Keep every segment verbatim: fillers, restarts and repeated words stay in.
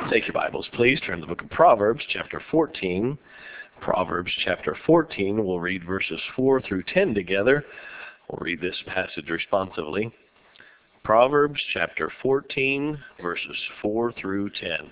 Take your Bibles, please. Turn to the book of Proverbs, chapter fourteen. Proverbs, chapter fourteen. We'll read verses four through ten together. We'll read this passage responsively. Proverbs, chapter fourteen, verses four through ten.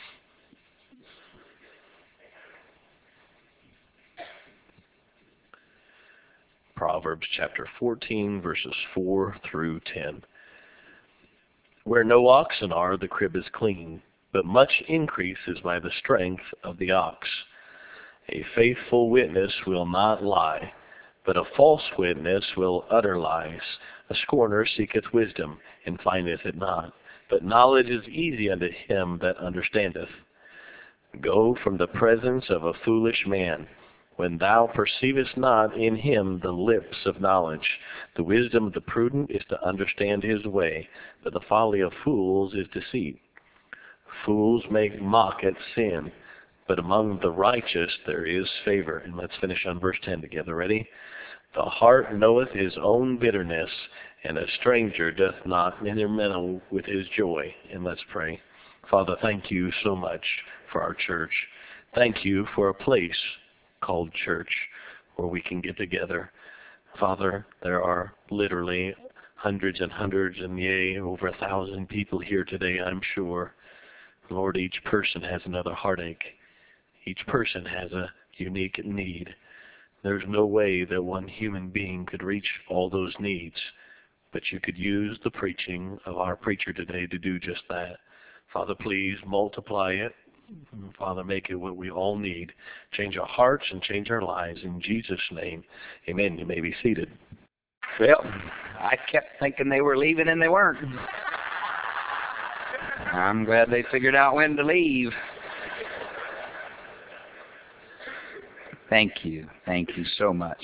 Proverbs, chapter fourteen, verses four through ten. Where no oxen are, the crib is clean, but much increase is by the strength of the ox. A faithful witness will not lie, but a false witness will utter lies. A scorner seeketh wisdom, and findeth it not, but knowledge is easy unto him that understandeth. Go from the presence of a foolish man, when thou perceivest not in him the lips of knowledge. The wisdom of the prudent is to understand his way, but the folly of fools is deceit. Fools make mock at sin, but among the righteous there is favor. And let's finish on verse ten together. Ready? The heart knoweth his own bitterness, and a stranger doth not intermeddle with his joy. And let's pray. Father, thank you so much for our church. Thank you for a place called church where we can get together. Father, there are literally hundreds and hundreds and yea, over a thousand people here today, I'm sure. Lord, each person has another heartache. Each person has a unique need. There's no way that one human being could reach all those needs, but you could use the preaching of our preacher today to do just that. Father, please multiply it. Father, make it what we all need. Change our hearts and change our lives. In Jesus' name, amen. You may be seated. Well, I kept thinking they were leaving and they weren't. I'm glad they figured out when to leave. Thank you. Thank you so much.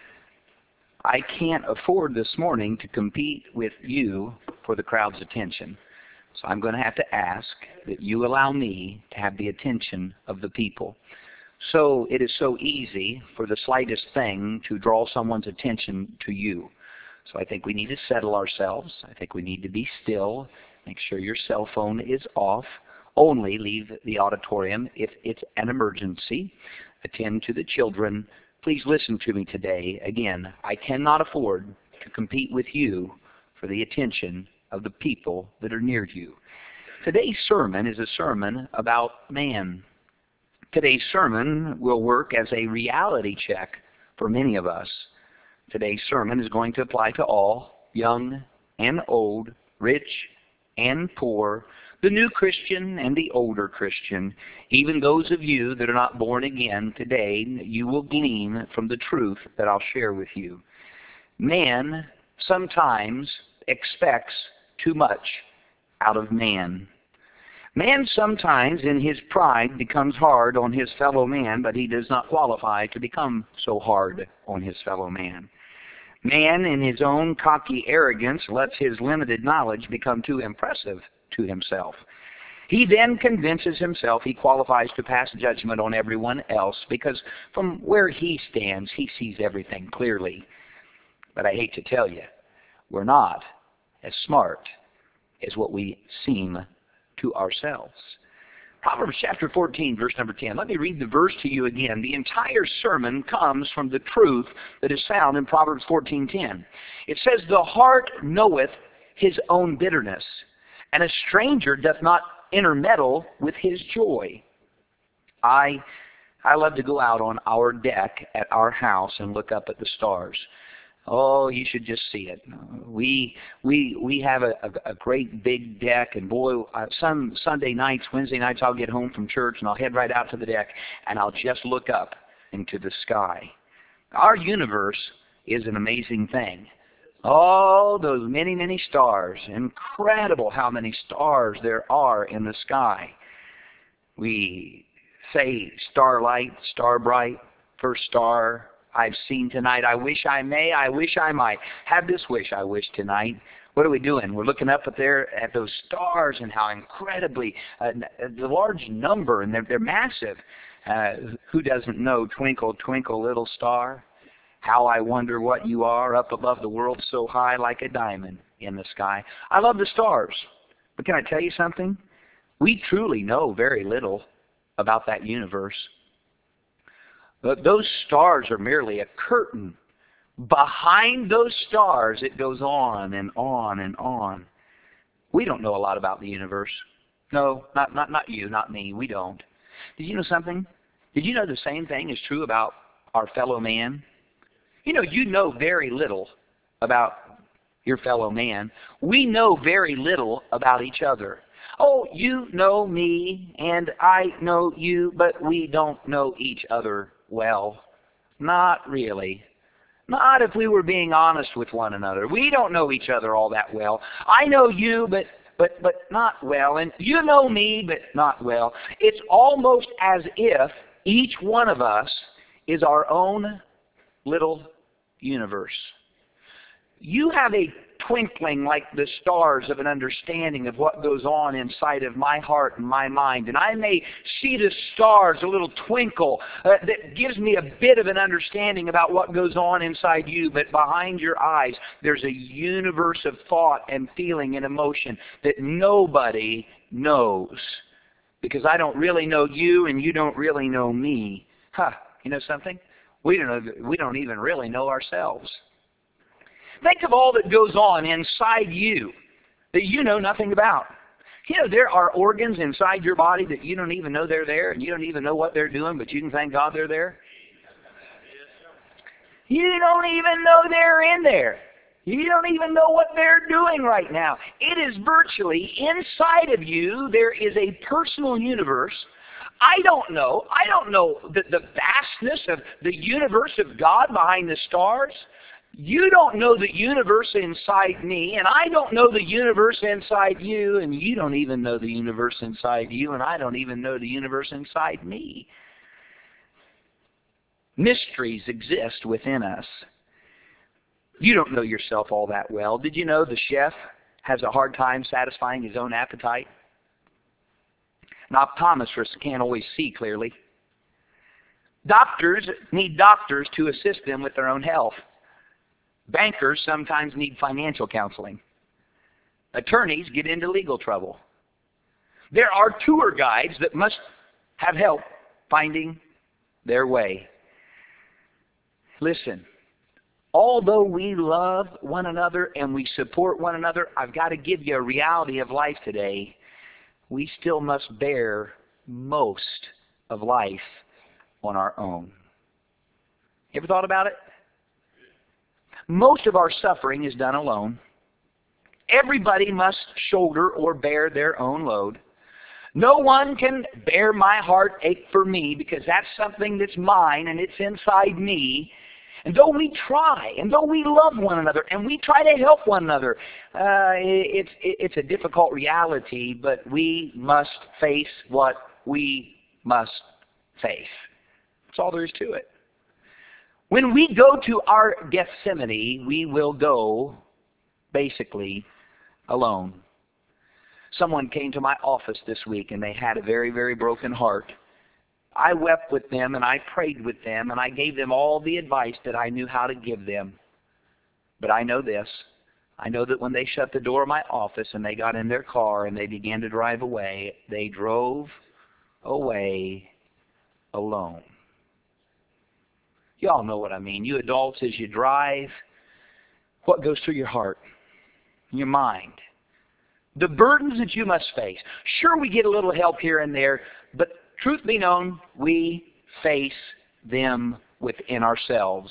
I can't afford this morning to compete with you for the crowd's attention. So I'm going to have to ask that you allow me to have the attention of the people. So it is so easy for the slightest thing to draw someone's attention to you. So I think we need to settle ourselves. I think we need to be still. Make sure your cell phone is off. Only leave the auditorium if it's an emergency. Attend to the children. Please listen to me today. Again, I cannot afford to compete with you for the attention of the people that are near you. Today's sermon is a sermon about man. Today's sermon will work as a reality check for many of us. Today's sermon is going to apply to all, young and old, rich and poor, the new Christian and the older Christian, even those of you that are not born again today. You will glean from the truth that I'll share with you. Man sometimes expects too much out of man. Man sometimes in his pride becomes hard on his fellow man, but he does not qualify to become so hard on his fellow man. Man in his own cocky arrogance lets his limited knowledge become too impressive to himself. He then convinces himself he qualifies to pass judgment on everyone else because from where he stands, he sees everything clearly. But I hate to tell you, we're not as smart as what we seem to ourselves. Proverbs chapter fourteen, verse number ten. Let me read the verse to you again. The entire sermon comes from the truth that is found in Proverbs fourteen ten. It says, the heart knoweth his own bitterness, and a stranger doth not intermeddle with his joy. I I love to go out on our deck at our house and look up at the stars. Oh, you should just see it. We we we have a, a, a great big deck, and boy, uh, some Sunday nights, Wednesday nights, I'll get home from church and I'll head right out to the deck and I'll just look up into the sky. Our universe is an amazing thing. All those many, many stars. Incredible how many stars there are in the sky. We say starlight, star bright, first star I've seen tonight. I wish I may, I wish I might. Have this wish I wish tonight. What are we doing? We're looking up at there at those stars and how incredibly, uh, the large number, and they're, they're massive. Uh, who doesn't know Twinkle, Twinkle, Little Star? How I wonder what you are up above the world so high like a diamond in the sky. I love the stars. But can I tell you something? We truly know very little about that universe. But those stars are merely a curtain. Behind those stars, it goes on and on and on. We don't know a lot about the universe. No, not, not, not you, not me. We don't. Did you know something? Did you know the same thing is true about our fellow man? You know, you know very little about your fellow man. We know very little about each other. Oh, you know me, and I know you, but we don't know each other well. Not really. Not if we were being honest with one another. We don't know each other all that well. I know you, but but but not well. And you know me, but not well. It's almost as if each one of us is our own little universe. You have a twinkling like the stars of an understanding of what goes on inside of my heart and my mind. And I may see the stars, a little twinkle uh, that gives me a bit of an understanding about what goes on inside you. But behind your eyes, there's a universe of thought and feeling and emotion that nobody knows. Because I don't really know you and you don't really know me. Huh, you know something? We don't know, we don't even really know ourselves. Think of all that goes on inside you that you know nothing about. You know, there are organs inside your body that you don't even know they're there, and you don't even know what they're doing, but you can thank God they're there. You don't even know they're in there. You don't even know what they're doing right now. It is virtually inside of you. There is a personal universe. I don't know. I don't know the, the vastness of the universe of God behind the stars. You don't know the universe inside me, and I don't know the universe inside you, and you don't even know the universe inside you, and I don't even know the universe inside me. Mysteries exist within us. You don't know yourself all that well. Did you know the chef has a hard time satisfying his own appetite? An optometrist can't always see clearly. Doctors need doctors to assist them with their own health. Bankers sometimes need financial counseling. Attorneys get into legal trouble. There are tour guides that must have help finding their way. Listen, although we love one another and we support one another, I've got to give you a reality of life today. We still must bear most of life on our own. You ever thought about it? Most of our suffering is done alone. Everybody must shoulder or bear their own load. No one can bear my heartache for me because that's something that's mine and it's inside me. And though we try, and though we love one another, and we try to help one another, uh, it's, it's a difficult reality, but we must face what we must face. That's all there is to it. When we go to our Gethsemane, we will go basically alone. Someone came to my office this week and they had a very, very broken heart. I wept with them and I prayed with them and I gave them all the advice that I knew how to give them. But I know this. I know that when they shut the door of my office and they got in their car and they began to drive away, they drove away alone. You all know what I mean. You adults, as you drive, what goes through your heart, your mind, the burdens that you must face. Sure, we get a little help here and there, but truth be known, we face them within ourselves.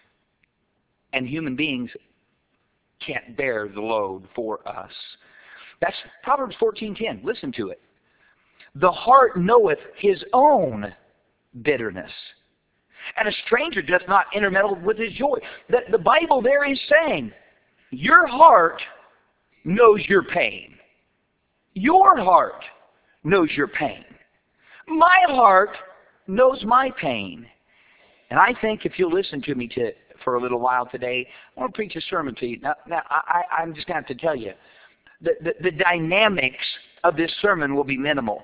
And human beings can't bear the load for us. That's Proverbs fourteen ten. Listen to it. The heart knoweth his own bitterness, and a stranger doth not intermeddle with his joy. The, the Bible there is saying, your heart knows your pain. Your heart knows your pain. My heart knows my pain. And I think if you'll listen to me to, for a little while today, I want to preach a sermon to you. Now, now I, I'm just going to have to tell you, the, the, the dynamics of this sermon will be minimal.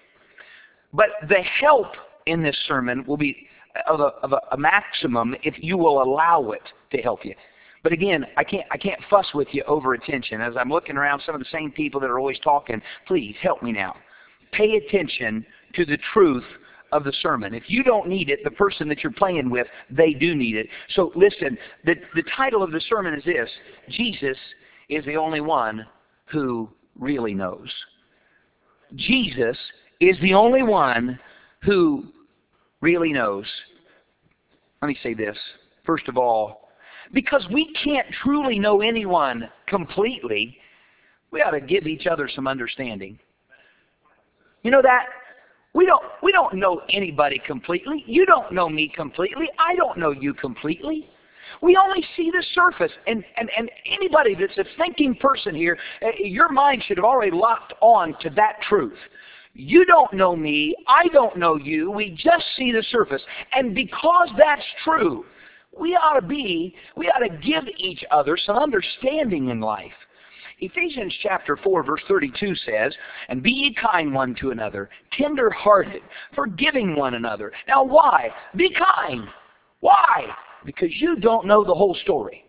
But the help in this sermon will be of a, of a, a maximum if you will allow it to help you. But again, I can't I can't fuss with you over attention. As I'm looking around some of the same people that are always talking, please help me now. pay attention to the truth of the sermon. If you don't need it, the person that you're playing with, they do need it. So listen, the, the title of the sermon is this: Jesus is the only one who really knows. Jesus is the only one who really knows. Let me say this. First of all, because we can't truly know anyone completely, we ought to give each other some understanding. You know that? We don't, we don't know anybody completely. You don't know me completely. I don't know you completely. We only see the surface. And, and, and anybody that's a thinking person here, your mind should have already locked on to that truth. You don't know me. I don't know you. We just see the surface. And because that's true, we ought to be, we ought to give each other some understanding in life. Ephesians chapter four verse thirty-two says, "And be ye kind one to another, tender-hearted, forgiving one another." Now why? Be kind. Why? Because you don't know the whole story.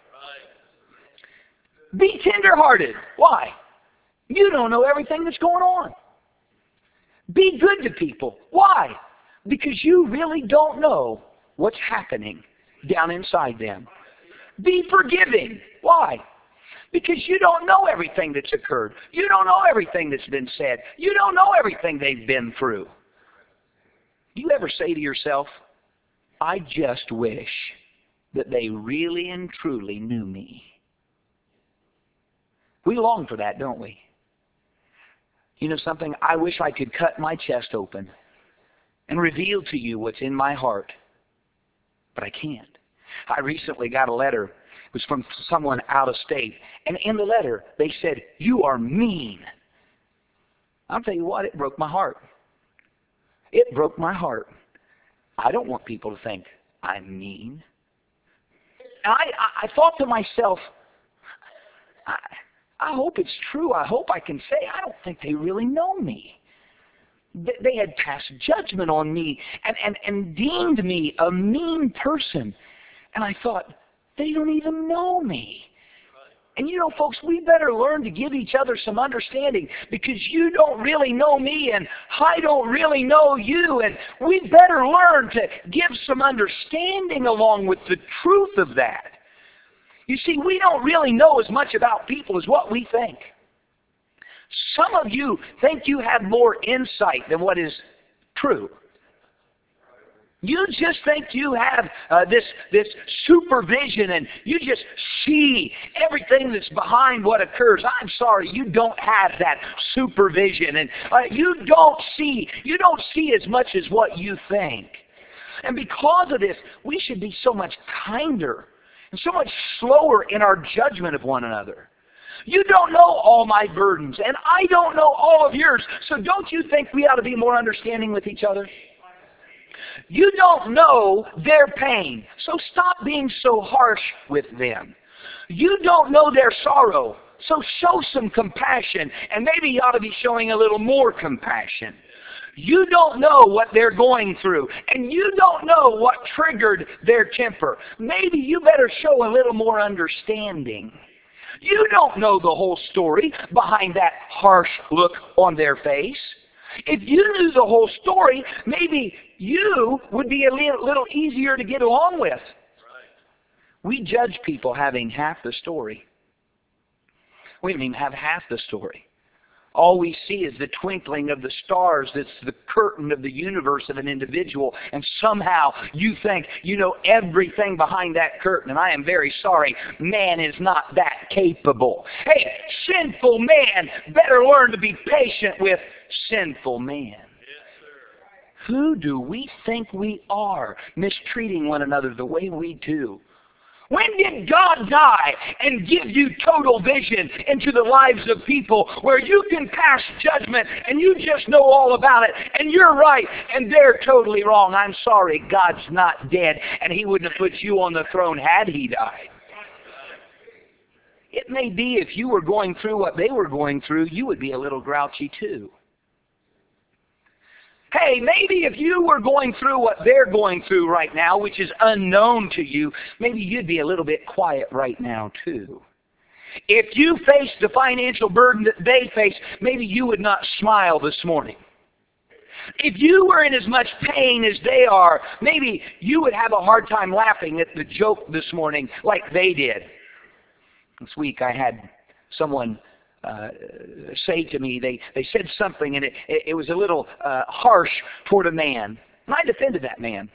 Be tender-hearted. Why? You don't know everything that's going on. Be good to people. Why? Because you really don't know what's happening down inside them. Be forgiving. Why? Because you don't know everything that's occurred. You don't know everything that's been said. You don't know everything they've been through. Do you ever say to yourself, I just wish that they really and truly knew me? We long for that, don't we? You know something? I wish I could cut my chest open and reveal to you what's in my heart. But I can't. I recently got a letter. It was from someone out of state. And in the letter, they said, "You are mean." I'll tell you what, it broke my heart. It broke my heart. I don't want people to think I'm mean. And I, I, I thought to myself, I, I hope it's true. I hope I can say, I don't think they really know me. They, they had passed judgment on me and, and, and deemed me a mean person. And I thought, they don't even know me. And you know, folks, we better learn to give each other some understanding, because you don't really know me and I don't really know you. And we better learn to give some understanding along with the truth of that. You see, we don't really know as much about people as what we think. Some of you think you have more insight than what is true. You just think you have uh, this, this supervision and you just see everything that's behind what occurs. I'm sorry, you don't have that supervision, and uh, you don't see, you don't see as much as what you think. And because of this, we should be so much kinder and so much slower in our judgment of one another. You don't know all my burdens, and I don't know all of yours, so don't you think we ought to be more understanding with each other? You don't know their pain, so stop being so harsh with them. You don't know their sorrow, so show some compassion, and maybe you ought to be showing a little more compassion. You don't know what they're going through, and you don't know what triggered their temper. Maybe you better show a little more understanding. You don't know the whole story behind that harsh look on their face. If you knew the whole story, maybe you would be a little easier to get along with. We judge people having half the story. We don't even have half the story. All we see is the twinkling of the stars that's the curtain of the universe of an individual, and somehow you think you know everything behind that curtain, and I am very sorry, man is not that capable. Hey, sinful man better learn to be patient with sinful man. Who do we think we are, mistreating one another the way we do? When did God die and give you total vision into the lives of people where you can pass judgment and you just know all about it and you're right and they're totally wrong? I'm sorry, God's not dead, and He wouldn't have put you on the throne had He died. It may be if you were going through what they were going through, you would be a little grouchy too. Hey, maybe if you were going through what they're going through right now, which is unknown to you, maybe you'd be a little bit quiet right now too. If you faced the financial burden that they face, maybe you would not smile this morning. If you were in as much pain as they are, maybe you would have a hard time laughing at the joke this morning like they did. This week I had someone uh, say to me, they, they said something and it, it was a little uh, harsh toward a man. And I defended that man.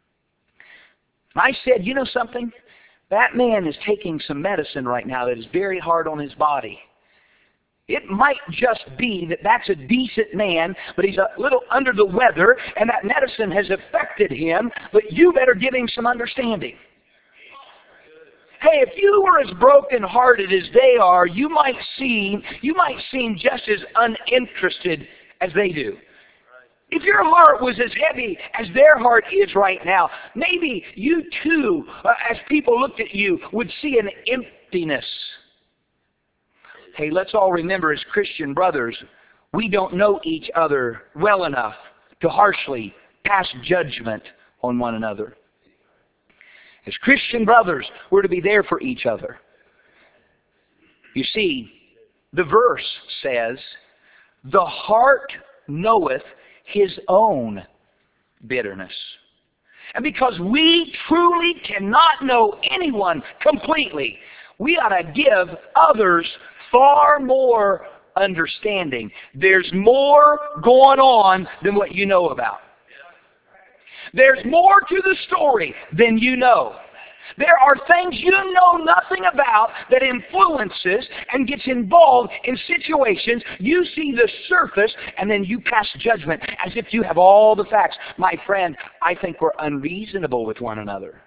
I said, you know something? That man is taking some medicine right now that is very hard on his body. It might just be that that's a decent man, but he's a little under the weather, and that medicine has affected him, but you better give him some understanding. Hey, if you were as broken-hearted as they are, you might seem, you might seem just as uninterested as they do. If your heart was as heavy as their heart is right now, maybe you too, uh, as people looked at you, would see an emptiness. Hey, let's all remember as Christian brothers, we don't know each other well enough to harshly pass judgment on one another. As Christian brothers, we're to be there for each other. You see, the verse says, the heart knoweth his own bitterness. And because we truly cannot know anyone completely, we ought to give others far more understanding. There's more going on than what you know about. There's more to the story than you know. There are things you know nothing about that influences and gets involved in situations. You see the surface and then you pass judgment as if you have all the facts. My friend, I think we're unreasonable with one another.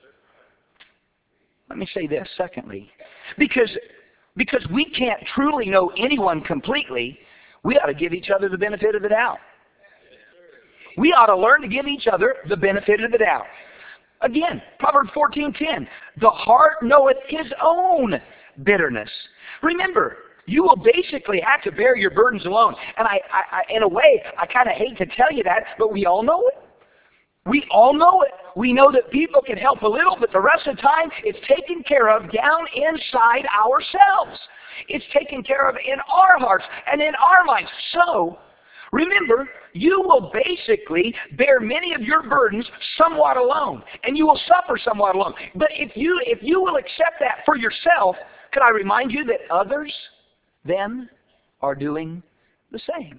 Let me say this, secondly. Because, because we can't truly know anyone completely, we ought to give each other the benefit of the doubt. We ought to learn to give each other the benefit of the doubt. Again, Proverbs fourteen ten, the heart knoweth his own bitterness. Remember, you will basically have to bear your burdens alone. And I, I, I in a way, I kind of hate to tell you that, but we all know it. We all know it. We know that people can help a little, but the rest of the time, it's taken care of down inside ourselves. It's taken care of in our hearts and in our minds. So, remember, you will basically bear many of your burdens somewhat alone, and you will suffer somewhat alone. But if you if you will accept that for yourself, can I remind you that others then are doing the same?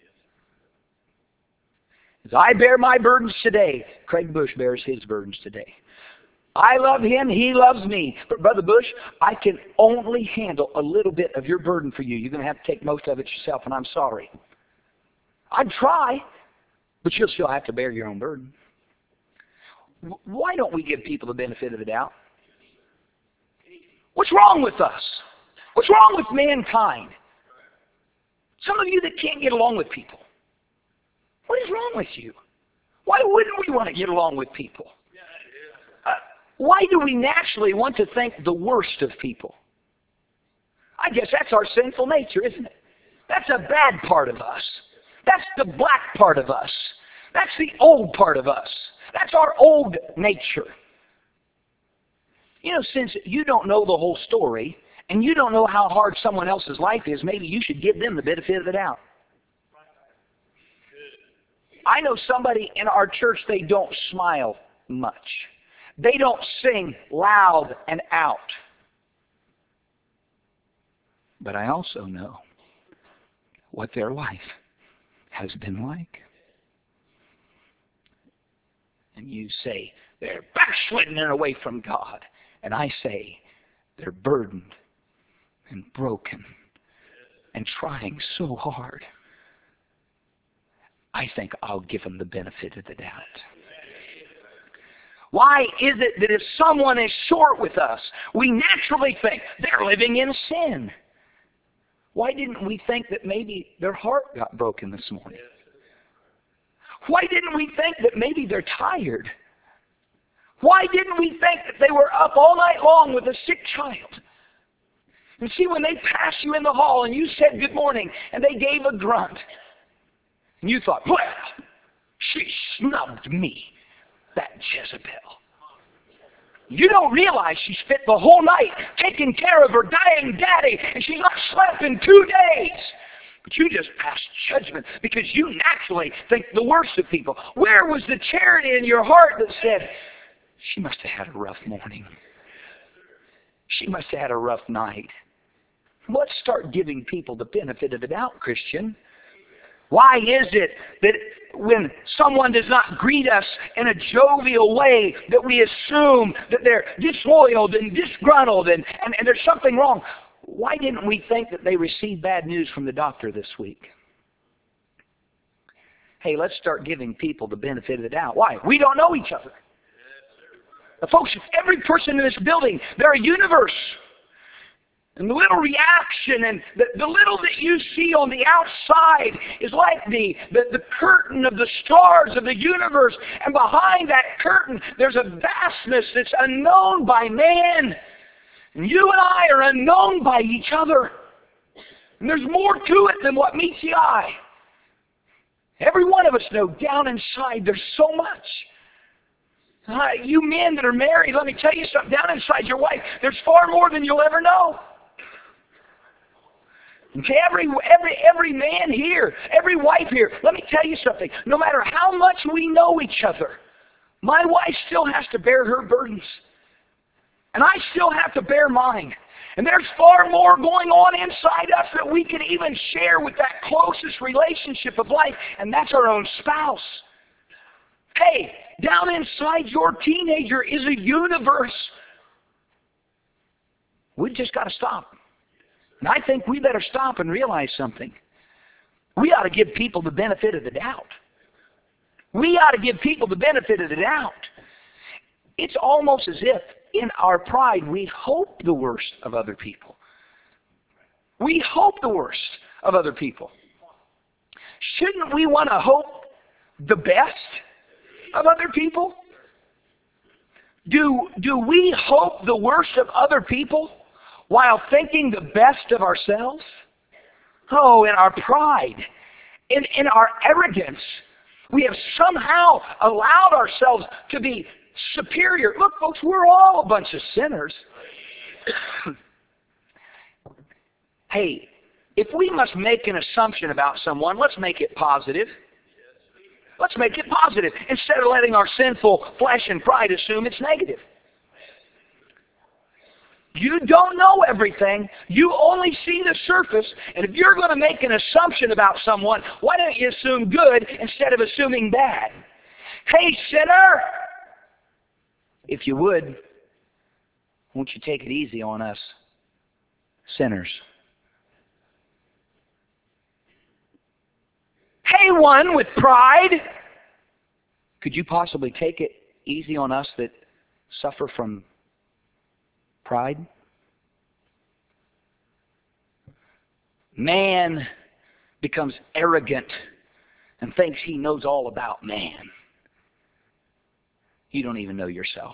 As I bear my burdens today, Craig Bush bears his burdens today. I love him, he loves me. But Brother Bush, I can only handle a little bit of your burden for you. You're going to have to take most of it yourself, and I'm sorry. I'd try, but you'll still have to bear your own burden. Why don't we give people the benefit of the doubt? What's wrong with us? What's wrong with mankind? Some of you that can't get along with people. What is wrong with you? Why wouldn't we want to get along with people? Uh, why do we naturally want to think the worst of people? I guess that's our sinful nature, isn't it? That's a bad part of us. That's the black part of us. That's the old part of us. That's our old nature. You know, since you don't know the whole story, and you don't know how hard someone else's life is, maybe you should give them the benefit of the doubt. I know somebody in our church, they don't smile much. They don't sing loud and out. But I also know what their life has been like. And you say, they're backslidden and away from God. And I say, they're burdened and broken and trying so hard. I think I'll give them the benefit of the doubt. Why is it that if someone is short with us, we naturally think they're living in sin? Why didn't we think that maybe their heart got broken this morning? Why didn't we think that maybe they're tired? Why didn't we think that they were up all night long with a sick child? And see, when they passed you in the hall and you said good morning and they gave a grunt, and you thought, well, she snubbed me, that Jezebel. You don't realize she spent the whole night taking care of her dying daddy, and she's not slept in two days. But you just pass judgment because you naturally think the worst of people. Where was the charity in your heart that said, she must have had a rough morning. She must have had a rough night. Let's start giving people the benefit of the doubt, Christian. Why is it that when someone does not greet us in a jovial way, that we assume that they're disloyal and disgruntled and, and, and there's something wrong? Why didn't we think that they received bad news from the doctor this week? Hey, let's start giving people the benefit of the doubt. Why? We don't know each other. Now, folks, every person in this building, they're a universe. And the little reaction and the, the little that you see on the outside is like the, the, the curtain of the stars of the universe. And behind that curtain, there's a vastness that's unknown by man. And you and I are unknown by each other. And there's more to it than what meets the eye. Every one of us know down inside there's so much. Uh, you men that are married, let me tell you something. Down inside your wife, there's far more than you'll ever know. And to every, every, every man here, every wife here, let me tell you something. No matter how much we know each other, my wife still has to bear her burdens. And I still have to bear mine. And there's far more going on inside us that we can even share with that closest relationship of life, and that's our own spouse. Hey, down inside your teenager is a universe. We've just got to stop. And I think we better stop and realize something. We ought to give people the benefit of the doubt. We ought to give people the benefit of the doubt. It's almost as if in our pride we hope the worst of other people. We hope the worst of other people. Shouldn't we want to hope the best of other people? Do, do we hope the worst of other people while thinking the best of ourselves? Oh, in our pride, in, in our arrogance, we have somehow allowed ourselves to be superior. Look, folks, we're all a bunch of sinners. Hey, if we must make an assumption about someone, let's make it positive. Let's make it positive instead of letting our sinful flesh and pride assume it's negative. You don't know everything. You only see the surface. And if you're going to make an assumption about someone, why don't you assume good instead of assuming bad? Hey, sinner! If you would, won't you take it easy on us sinners? Hey, one with pride! Could you possibly take it easy on us that suffer from pride? Man becomes arrogant and thinks he knows all about man. You don't even know yourself.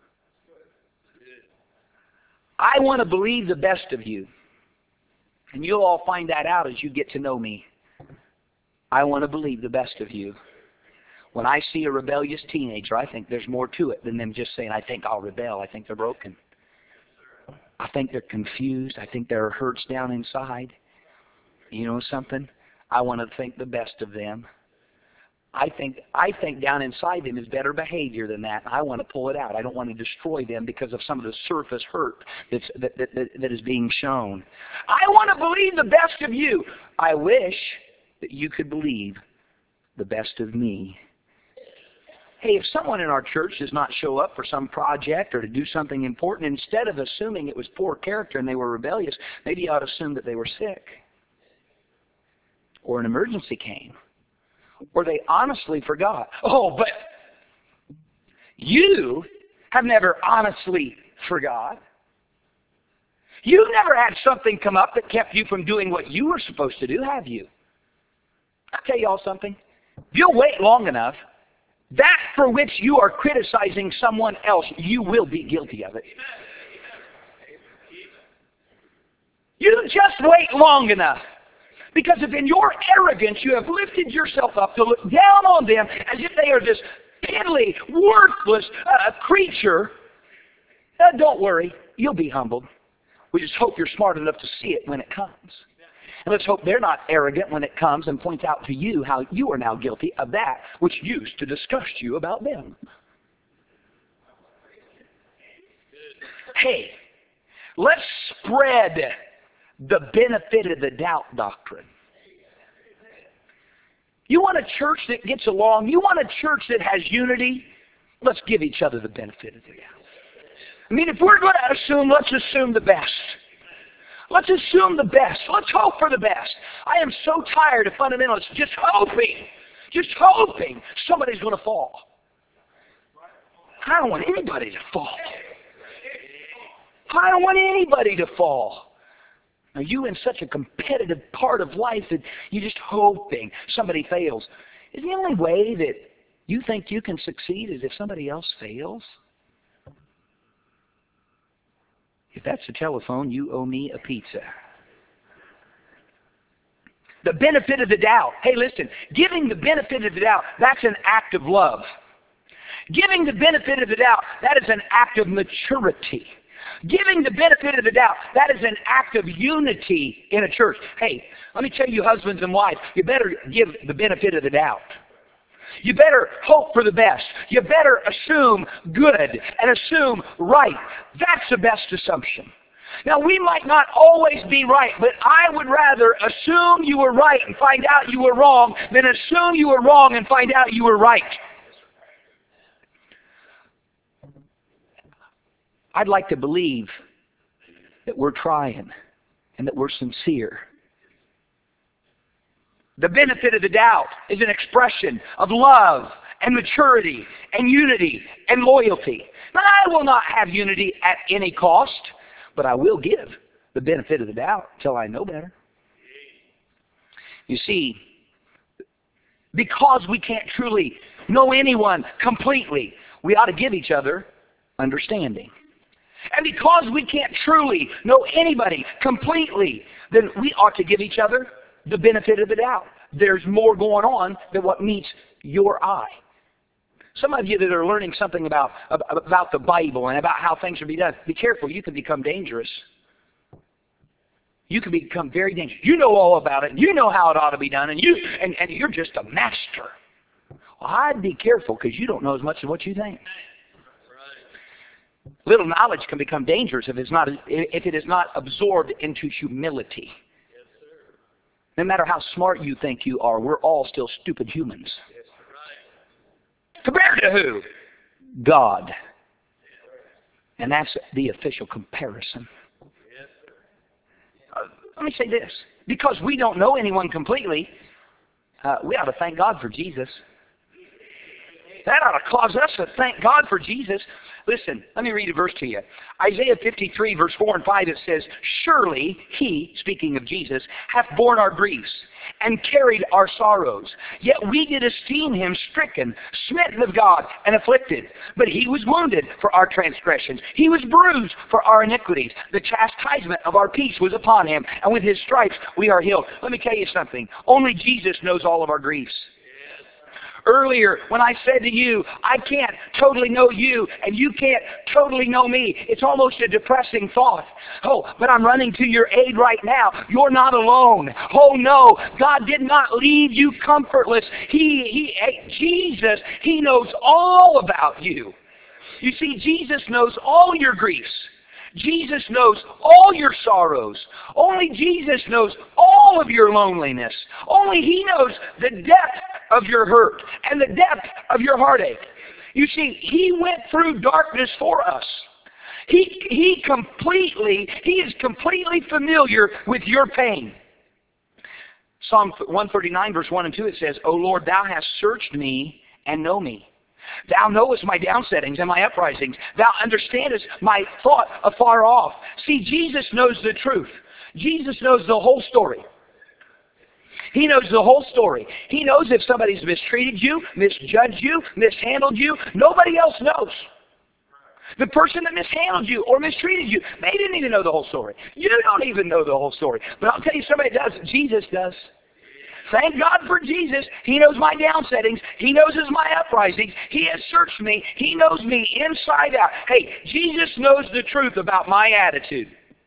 I want to believe the best of you. And you'll all find that out as you get to know me. I want to believe the best of you. When I see a rebellious teenager, I think there's more to it than them just saying, I think I'll rebel. I think they're broken. I think they're confused. I think there are hurts down inside. You know something? I want to think the best of them. I think I think down inside them is better behavior than that. I want to pull it out. I don't want to destroy them because of some of the surface hurt that's, that, that, that, that is being shown. I want to believe the best of you. I wish that you could believe the best of me. Hey, if someone in our church does not show up for some project or to do something important, instead of assuming it was poor character and they were rebellious, maybe you ought to assume that they were sick. Or an emergency came. Or they honestly forgot. Oh, but you have never honestly forgot. You've never had something come up that kept you from doing what you were supposed to do, have you? I'll tell you all something. If you'll wait long enough, that for which you are criticizing someone else, you will be guilty of it. You just wait long enough. Because if in your arrogance you have lifted yourself up to look down on them as if they are this piddly, worthless uh, creature, Uh, don't worry. You'll be humbled. We just hope you're smart enough to see it when it comes. And let's hope they're not arrogant when it comes and points out to you how you are now guilty of that which used to disgust you about them. Hey, let's spread the benefit of the doubt doctrine. You want a church that gets along? You want a church that has unity? Let's give each other the benefit of the doubt. I mean, if we're going to assume, let's assume the best. Let's assume the best. Let's hope for the best. I am so tired of fundamentalists just hoping, just hoping somebody's going to fall. I don't want anybody to fall. I don't want anybody to fall. Are you in such a competitive part of life that you're just hoping somebody fails? Is the only way that you think you can succeed is if somebody else fails? If that's the telephone, you owe me a pizza. The benefit of the doubt. Hey, listen, giving the benefit of the doubt, that's an act of love. Giving the benefit of the doubt, that is an act of maturity. Giving the benefit of the doubt, that is an act of unity in a church. Hey, let me tell you, husbands and wives, you better give the benefit of the doubt. You better hope for the best. You better assume good and assume right. That's the best assumption. Now, we might not always be right, but I would rather assume you were right and find out you were wrong than assume you were wrong and find out you were right. I'd like to believe that we're trying and that we're sincere. The benefit of the doubt is an expression of love and maturity and unity and loyalty. Now, I will not have unity at any cost, but I will give the benefit of the doubt until I know better. You see, because we can't truly know anyone completely, we ought to give each other understanding. And because we can't truly know anybody completely, then we ought to give each other the benefit of the doubt. There's more going on than what meets your eye. Some of you that are learning something about, about the Bible and about how things should be done, be careful, you can become dangerous. You can become very dangerous. You know all about it, and you know how it ought to be done, and, you, and, and you're just a master. Well, I'd be careful because you don't know as much as what you think. Little knowledge can become dangerous if it's not if it is not absorbed into humility. No matter how smart you think you are, we're all still stupid humans. Compared to who? God. And that's the official comparison. Uh, let me say this. Because we don't know anyone completely, uh, we ought to thank God for Jesus. That ought to cause us to thank God for Jesus. Listen, let me read a verse to you. Isaiah fifty-three, verse four and five, it says, "Surely he," speaking of Jesus, "hath borne our griefs and carried our sorrows. Yet we did esteem him stricken, smitten of God, and afflicted. But he was wounded for our transgressions. He was bruised for our iniquities. The chastisement of our peace was upon him, and with his stripes we are healed." Let me tell you something. Only Jesus knows all of our griefs. Earlier, when I said to you, I can't totally know you, and you can't totally know me, it's almost a depressing thought. Oh, but I'm running to your aid right now. You're not alone. Oh, no. God did not leave you comfortless. He, he, Jesus, He knows all about you. You see, Jesus knows all your griefs. Jesus knows all your sorrows. Only Jesus knows all of your loneliness. Only He knows the depth of your hurt and the depth of your heartache. You see, He went through darkness for us. He, he completely, He is completely familiar with your pain. Psalm one thirty-nine, verse one and two, it says, "O Lord, Thou hast searched me and know me. Thou knowest my downsettings and my uprisings. Thou understandest my thought afar off." See, Jesus knows the truth. Jesus knows the whole story. He knows the whole story. He knows if somebody's mistreated you, misjudged you, mishandled you. Nobody else knows. The person that mishandled you or mistreated you, they didn't even know the whole story. You don't even know the whole story. But I'll tell you, somebody does. Jesus does. Thank God for Jesus. He knows my down settings. He knows my uprisings. He has searched me. He knows me inside out. Hey, Jesus knows the truth about my attitude.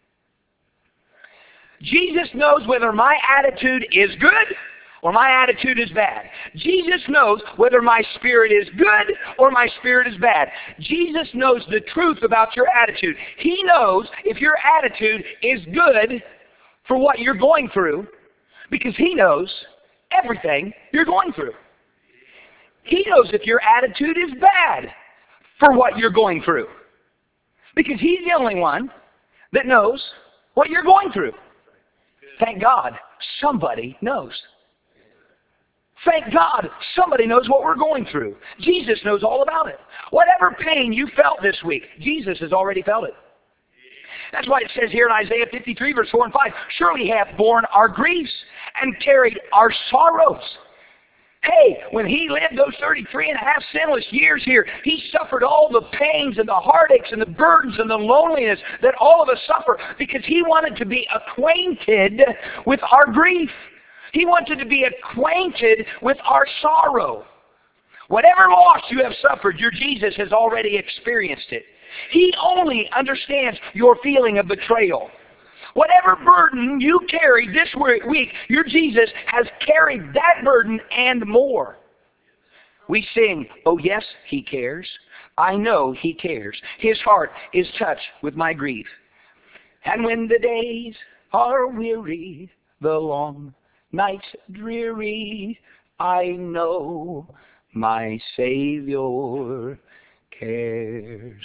Jesus knows whether my attitude is good or my attitude is bad. Jesus knows whether my spirit is good or my spirit is bad. Jesus knows the truth about your attitude. He knows if your attitude is good for what you're going through, because He knows everything you're going through. He knows if your attitude is bad for what you're going through, because He's the only one that knows what you're going through. Thank God somebody knows. Thank God somebody knows what we're going through. Jesus knows all about it. Whatever pain you felt this week, Jesus has already felt it. That's why it says here in Isaiah fifty-three, verse four and five, surely He hath borne our griefs and carried our sorrows. Hey, when He lived those thirty-three and a half sinless years here, He suffered all the pains and the heartaches and the burdens and the loneliness that all of us suffer, because He wanted to be acquainted with our grief. He wanted to be acquainted with our sorrow. Whatever loss you have suffered, your Jesus has already experienced it. He only understands your feeling of betrayal. Whatever burden you carried this week, your Jesus has carried that burden and more. We sing, oh yes, He cares. I know He cares. His heart is touched with my grief. And when the days are weary, the long nights dreary, I know my Savior cares.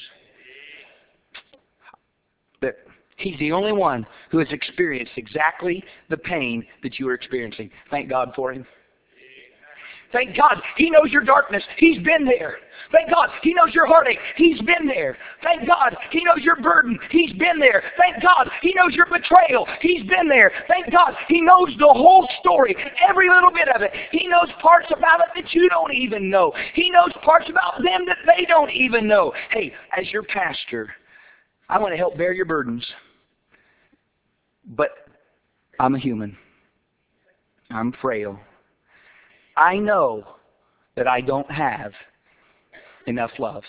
But He's the only one who has experienced exactly the pain that you are experiencing. Thank God for Him. Thank God He knows your darkness. He's been there. Thank God He knows your heartache. He's been there. Thank God He knows your burden. He's been there. Thank God He knows your betrayal. He's been there. Thank God He knows the whole story, every little bit of it. He knows parts about it that you don't even know. He knows parts about them that they don't even know. Hey, as your pastor, I want to help bear your burdens. But I'm a human. I'm frail. I know that I don't have enough love.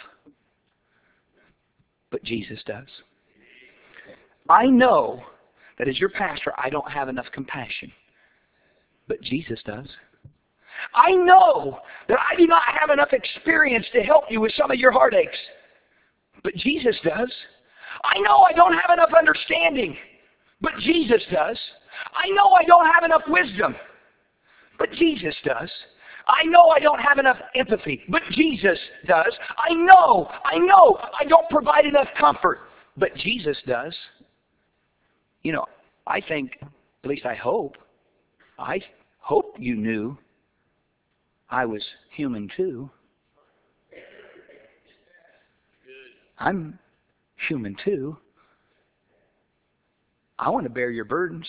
But Jesus does. I know that as your pastor, I don't have enough compassion. But Jesus does. I know that I do not have enough experience to help you with some of your heartaches. But Jesus does. I know I don't have enough understanding. But Jesus does. I know I don't have enough wisdom. But Jesus does. I know I don't have enough empathy, but Jesus does. I know, I know I don't provide enough comfort, but Jesus does. You know, I think, at least I hope, I hope you knew I was human too. I'm human too. I want to bear your burdens.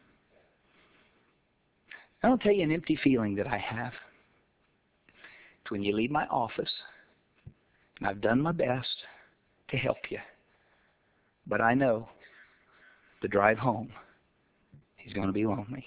I'll tell you an empty feeling that I have. It's when you leave my office, and I've done my best to help you. But I know the drive home is going to be lonely.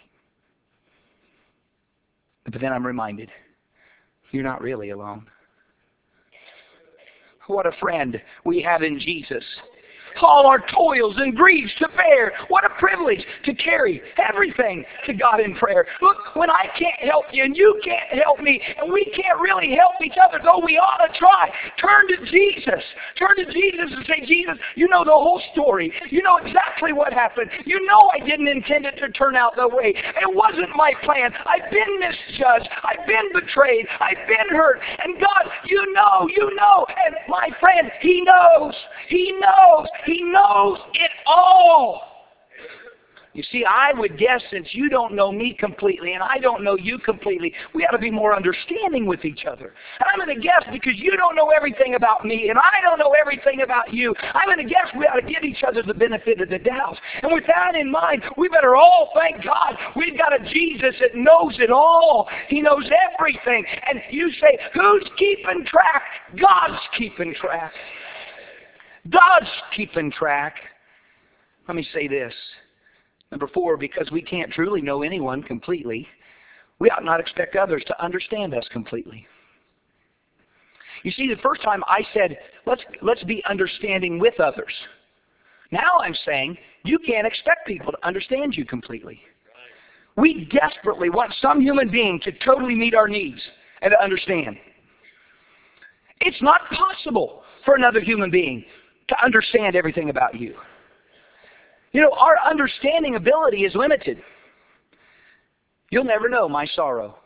But then I'm reminded, you're not really alone. What a friend we have in Jesus. All our toils and griefs to bear. What a privilege to carry everything to God in prayer. Look, when I can't help you and you can't help me and we can't really help each other, though we ought to try, turn to Jesus. Turn to Jesus and say, Jesus, you know the whole story. You know exactly what happened. You know I didn't intend it to turn out that way. It wasn't my plan. I've been misjudged. I've been betrayed. I've been hurt. And God, you know, you know. And my friend, He knows. He knows. He knows it all. You see, I would guess, since you don't know me completely and I don't know you completely, we ought to be more understanding with each other. And I'm going to guess, because you don't know everything about me and I don't know everything about you, I'm going to guess we ought to give each other the benefit of the doubt. And with that in mind, we better all thank God we've got a Jesus that knows it all. He knows everything. And you say, who's keeping track? God's keeping track. God's keeping track. Let me say this. Number four, because we can't truly know anyone completely, we ought not expect others to understand us completely. You see, the first time I said, let's, let's be understanding with others. Now I'm saying, you can't expect people to understand you completely. We desperately want some human being to totally meet our needs and to understand. It's not possible for another human being to understand everything about you. You know, our understanding ability is limited. You'll never know my sorrow.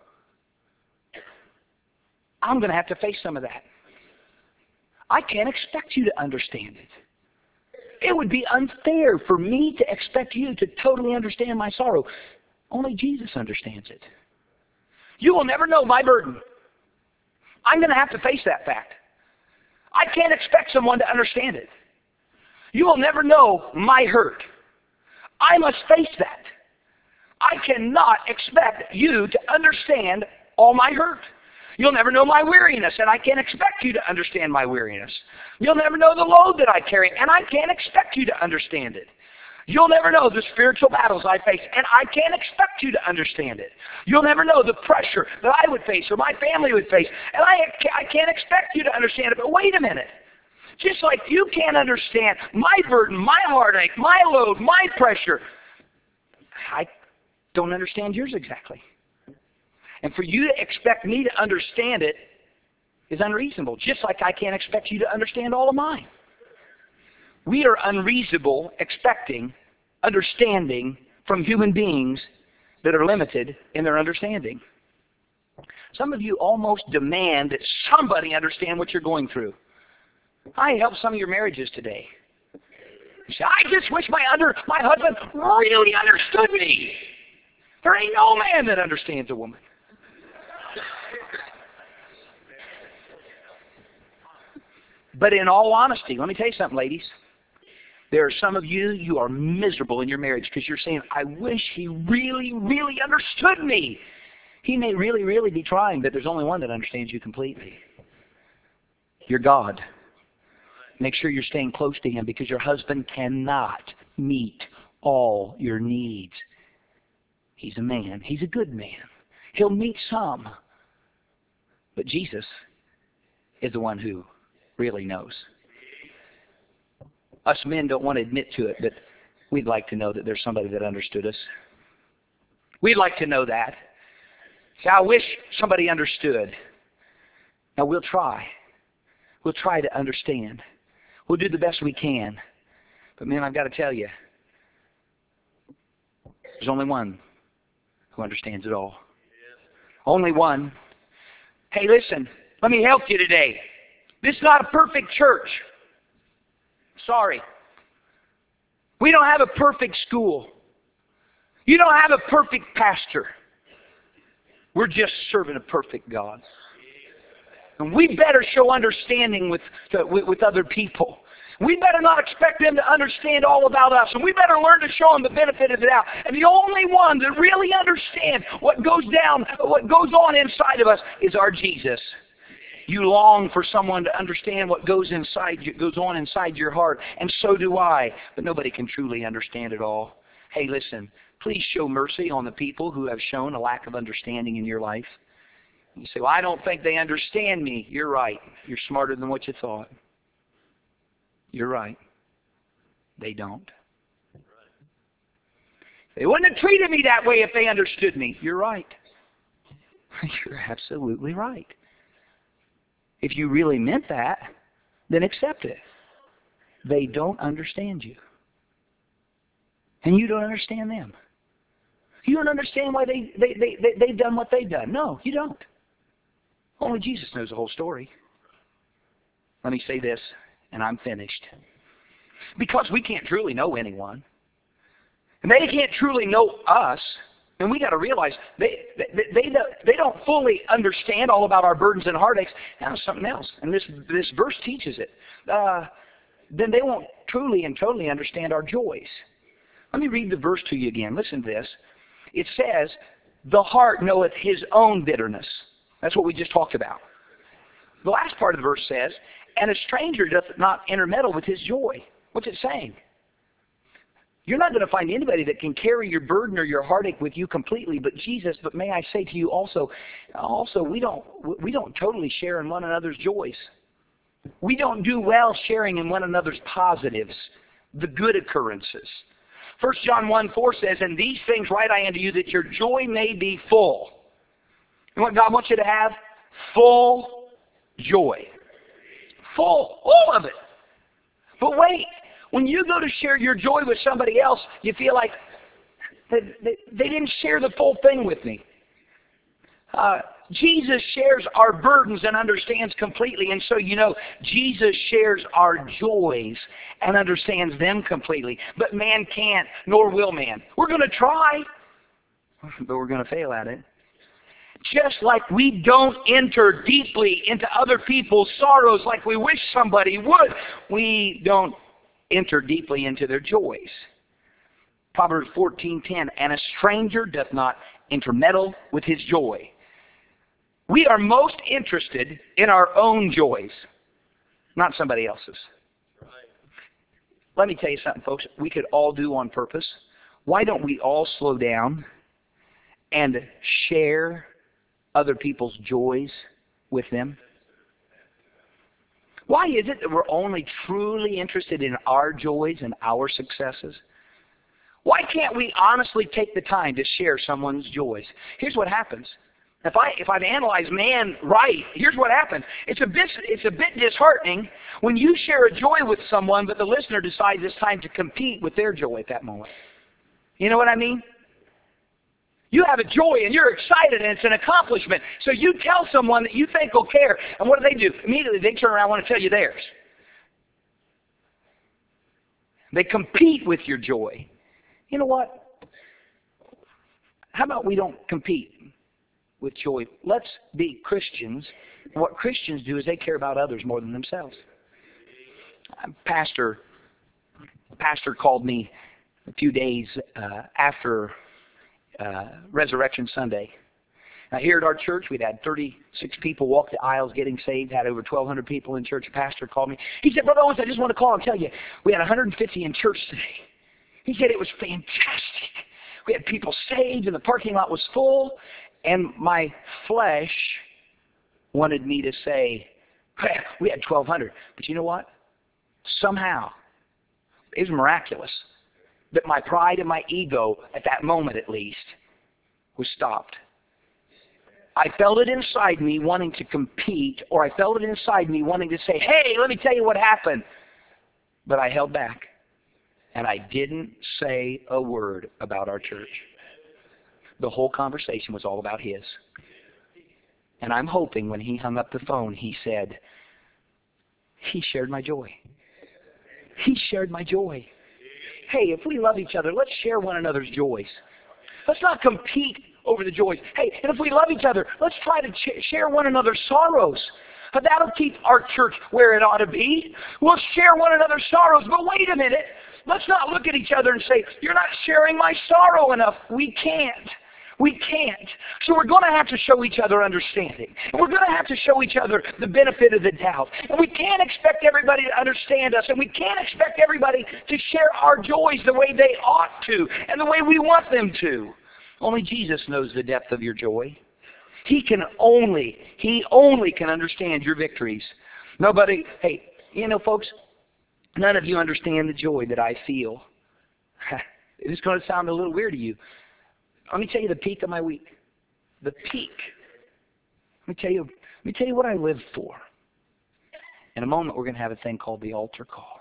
I'm going to have to face some of that. I can't expect you to understand it. It would be unfair for me to expect you to totally understand my sorrow. Only Jesus understands it. You will never know my burden. I'm going to have to face that fact. I can't expect someone to understand it. You will never know my hurt. I must face that. I cannot expect you to understand all my hurt. You'll never know my weariness, and I can't expect you to understand my weariness. You'll never know the load that I carry, and I can't expect you to understand it. You'll never know the spiritual battles I face, and I can't expect you to understand it. You'll never know the pressure that I would face or my family would face, and I, I can't expect you to understand it. But wait a minute. Just like you can't understand my burden, my heartache, my load, my pressure, I don't understand yours exactly. And for you to expect me to understand it is unreasonable, just like I can't expect you to understand all of mine. We are unreasonable expecting understanding from human beings that are limited in their understanding. Some of you almost demand that somebody understand what you're going through. I helped some of your marriages today. You say, I just wish my under my husband really understood me. There ain't no man that understands a woman. But in all honesty, let me tell you something, ladies. There are some of you, you are miserable in your marriage because you're saying, I wish he really, really understood me. He may really, really be trying, but there's only one that understands you completely. You're God. Make sure you're staying close to him because your husband cannot meet all your needs. He's a man. He's a good man. He'll meet some. But Jesus is the one who really knows. Us men don't want to admit to it, but we'd like to know that there's somebody that understood us. We'd like to know that. See, I wish somebody understood. Now, we'll try. We'll try to understand. We'll do the best we can. But, man, I've got to tell you, there's only one who understands it all. Only one. Hey, listen, let me help you today. This is not a perfect church. Sorry. We don't have a perfect school. You don't have a perfect pastor. We're just serving a perfect God. And we better show understanding with, with, with other people. We better not expect them to understand all about us. And we better learn to show them the benefit of the doubt. And the only one that really understands what goes down, what goes on inside of us is our Jesus. You long for someone to understand what goes inside you, goes on inside your heart, and so do I. But nobody can truly understand it all. Hey, listen, please show mercy on the people who have shown a lack of understanding in your life. You say, well, I don't think they understand me. You're right. You're smarter than what you thought. You're right. They don't. They wouldn't have treated me that way if they understood me. You're right. You're absolutely right. If you really meant that, then accept it. They don't understand you. And you don't understand them. You don't understand why they, they, they, they, they've done what they've done. No, you don't. Only Jesus knows the whole story. Let me say this, and I'm finished. Because we can't truly know anyone. And they can't truly know us. And we got to realize they, they, they, they don't fully understand all about our burdens and heartaches. Now, something else, and this, this verse teaches it. Uh, then they won't truly and totally understand our joys. Let me read the verse to you again. Listen to this. It says, the heart knoweth his own bitterness. That's what we just talked about. The last part of the verse says, and a stranger doth not intermeddle with his joy. What's it saying? You're not going to find anybody that can carry your burden or your heartache with you completely but Jesus. But may I say to you also, also we don't we don't totally share in one another's joys. We don't do well sharing in one another's positives, the good occurrences. First John one four says, and these things write I unto you, that your joy may be full. And what God wants you to have? Full joy. Full. All of it. But wait, when you go to share your joy with somebody else, you feel like they, they, they didn't share the full thing with me. Uh, Jesus shares our burdens and understands completely. And so, you know, Jesus shares our joys and understands them completely. But man can't, nor will man. We're going to try, but we're going to fail at it. Just like we don't enter deeply into other people's sorrows like we wish somebody would, we don't enter deeply into their joys. Proverbs fourteen ten, and a stranger doth not intermeddle with his joy. We are most interested in our own joys, not somebody else's. Let me tell you something, folks, we could all do on purpose. Why don't we all slow down and share other people's joys with them? Why is it that we're only truly interested in our joys and our successes? Why can't we honestly take the time to share someone's joys? Here's what happens. If I if I've analyzed man right, here's what happens. It's a bit it's a bit disheartening when you share a joy with someone, but the listener decides it's time to compete with their joy at that moment. You know what I mean? You have a joy and you're excited and it's an accomplishment. So you tell someone that you think will care. And what do they do? Immediately they turn around and want to tell you theirs. They compete with your joy. You know what? How about we don't compete with joy? Let's be Christians. And what Christians do is they care about others more than themselves. Pastor, pastor called me a few days uh, after Uh, Resurrection Sunday. Now here at our church, we'd had thirty-six people walk the aisles getting saved, had over twelve hundred people in church. A pastor called me. He said, Brother Owens, I just want to call and tell you, we had one hundred fifty in church today. He said it was fantastic. We had people saved and the parking lot was full, and my flesh wanted me to say, we had twelve hundred. But you know what? Somehow, it was miraculous that my pride and my ego, at that moment at least, was stopped. I felt it inside me wanting to compete, or I felt it inside me wanting to say, hey, let me tell you what happened. But I held back, and I didn't say a word about our church. The whole conversation was all about his. And I'm hoping when he hung up the phone, he said, he shared my joy. He shared my joy. Hey, if we love each other, let's share one another's joys. Let's not compete over the joys. Hey, and if we love each other, let's try to ch- share one another's sorrows. But that'll keep our church where it ought to be. We'll share one another's sorrows. But wait a minute. Let's not look at each other and say, you're not sharing my sorrow enough. We can't. We can't. So we're going to have to show each other understanding. And we're going to have to show each other the benefit of the doubt. And we can't expect everybody to understand us. And we can't expect everybody to share our joys the way they ought to and the way we want them to. Only Jesus knows the depth of your joy. He can only, He only can understand your victories. Nobody, hey, you know, folks, none of you understand the joy that I feel. It's going to sound a little weird to you. Let me tell you the peak of my week. The peak. Let me tell you, let me tell you what I live for. In a moment, we're going to have a thing called the altar call.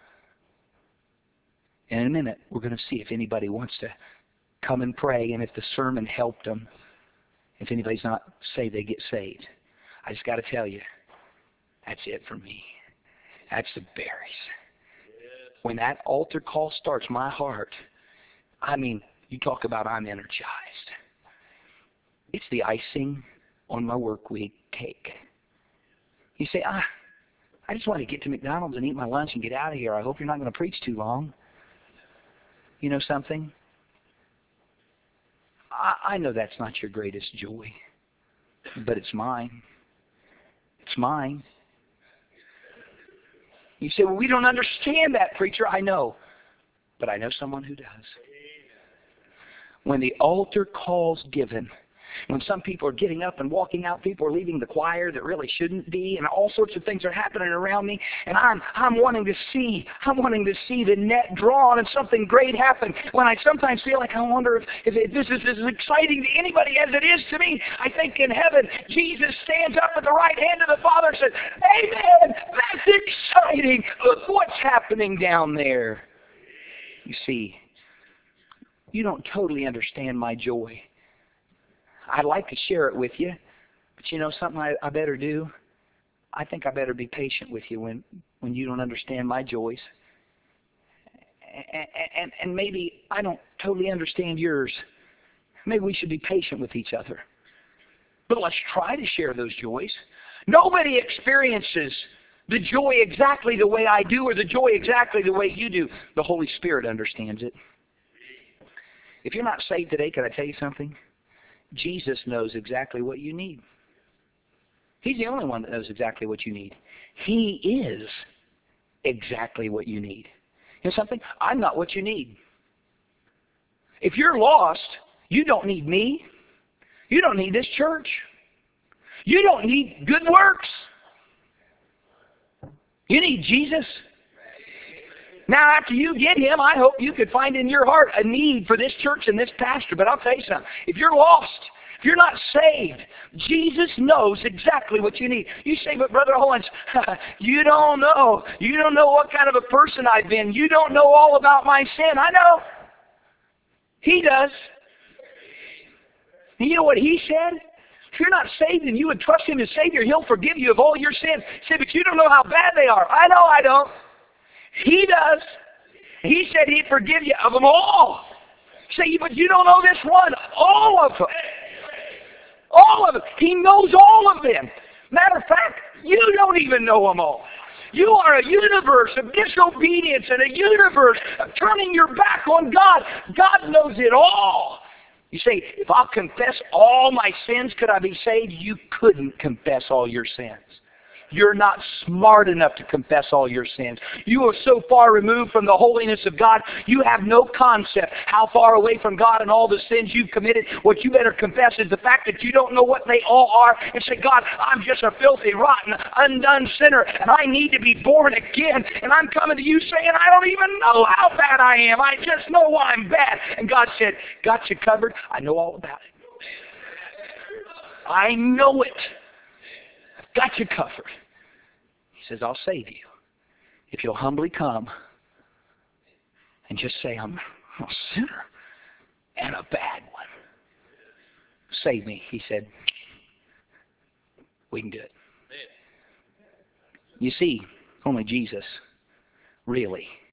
And in a minute, we're going to see if anybody wants to come and pray, and if the sermon helped them. If anybody's not saved, they get saved. I just got to tell you, that's it for me. That's the berries. When that altar call starts, my heart, I mean, you talk about I'm energized. It's the icing on my work week cake. You say, ah, I just want to get to McDonald's and eat my lunch and get out of here. I hope you're not going to preach too long. You know something? I, I know that's not your greatest joy, but it's mine. It's mine. You say, well, we don't understand that, preacher. I know. but I know someone who does. When the altar call's given, when some people are getting up and walking out, people are leaving the choir that really shouldn't be, and all sorts of things are happening around me, and I'm I'm wanting to see, I'm wanting to see the net drawn and something great happen. When I sometimes feel like I wonder if, if this is as exciting to anybody as it is to me, I think in heaven, Jesus stands up at the right hand of the Father and says, "Amen, that's exciting. Look what's happening down there." You see, you don't totally understand my joy. I'd like to share it with you, but you know something I, I better do? I think I better be patient with you when, when you don't understand my joys. And, and, and maybe I don't totally understand yours. Maybe we should be patient with each other. But let's try to share those joys. Nobody experiences the joy exactly the way I do or the joy exactly the way you do. The Holy Spirit understands it. If you're not saved today, can I tell you something? Jesus knows exactly what you need. He's the only one that knows exactly what you need. He is exactly what you need. You know something? I'm not what you need. If you're lost, you don't need me. You don't need this church. You don't need good works. You need Jesus. Now, after you get Him, I hope you could find in your heart a need for this church and this pastor. But I'll tell you something. If you're lost, if you're not saved, Jesus knows exactly what you need. You say, "But Brother Owens, you don't know. You don't know what kind of a person I've been. You don't know all about my sin." I know. He does. And you know what He said? If you're not saved and you would trust Him as Savior, He'll forgive you of all your sins. Say, "But you don't know how bad they are." I know I don't. He does. He said He'd forgive you of them all. Say, "But you don't know this one." All of them. All of them. He knows all of them. Matter of fact, you don't even know them all. You are a universe of disobedience and a universe of turning your back on God. God knows it all. You say, "If I'll confess all my sins, could I be saved?" You couldn't confess all your sins. You're not smart enough to confess all your sins. You are so far removed from the holiness of God, you have no concept how far away from God and all the sins you've committed. What you better confess is the fact that you don't know what they all are, and say, "God, I'm just a filthy, rotten, undone sinner, and I need to be born again. And I'm coming to you saying, I don't even know how bad I am. I just know I'm bad." And God said, "Got you covered. I know all about it. I know it. Got you covered." He says, "I'll save you if you'll humbly come and just say, I'm a sinner and a bad one. Save me." He said, "We can do it." You see, only Jesus really